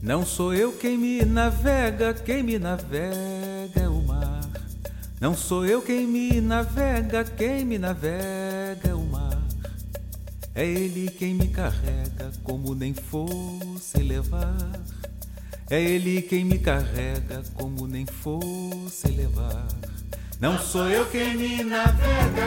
Não sou eu quem me navega é o mar. Não sou eu quem me navega é o mar. É ele quem me carrega como nem fosse levar. É ele quem me carrega como nem fosse levar. Não sou eu quem me navega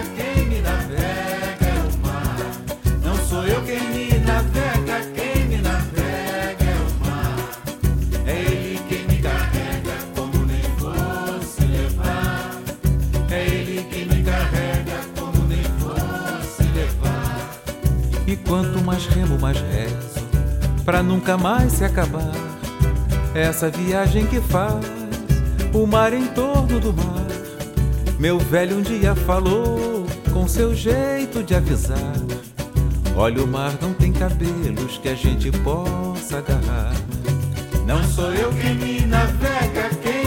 é o mar. Não sou eu quem me navega é o mar. É ele quem me carrega como nem fosse levar. É ele quem me carrega como nem fosse levar. E quanto mais remo, mais rezo, pra nunca mais se acabar essa viagem que faz o mar em torno do mar. Meu velho um dia falou com seu jeito de avisar: olha, o mar não tem cabelos que a gente possa agarrar. Não sou eu quem me navega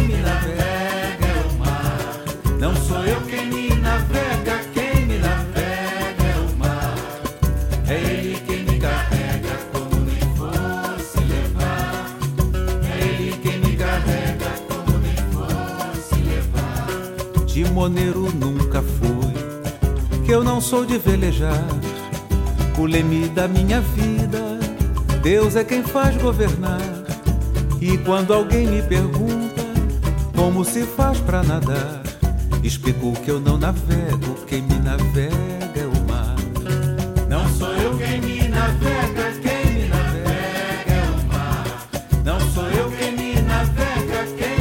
é o mar. Não sou eu quem me navega é o mar. É ele quem me carrega como nem fosse levar. É ele quem me carrega como nem fosse levar. Timoneiro nunca fui, que eu não sou de velejar. O leme da minha vida, Deus é quem faz governar. E quando alguém me pergunta como se faz pra nadar, explico que eu não navego, quem me navega é o mar. Não sou eu quem me navega é o mar. Não sou eu quem me navega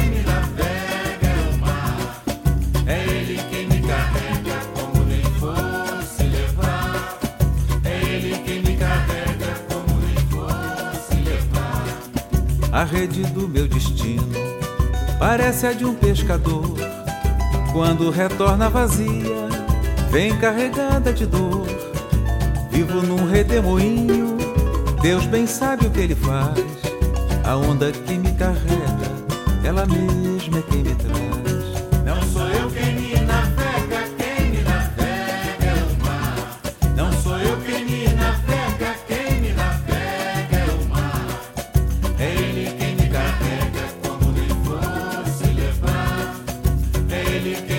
é o mar. É ele quem me carrega como nem fosse levar. É ele quem me carrega como nem fosse levar. A rede do meu destino parece a de um pescador. Quando retorna vazia, vem carregada de dor. Vivo num redemoinho, Deus bem sabe o que ele faz. A onda que me carrega, ela mesma é quem me traz. Não sou eu quem me navega é o mar. Não sou eu quem me navega é o mar. É ele quem me carrega como nem fosse levar. É ele quem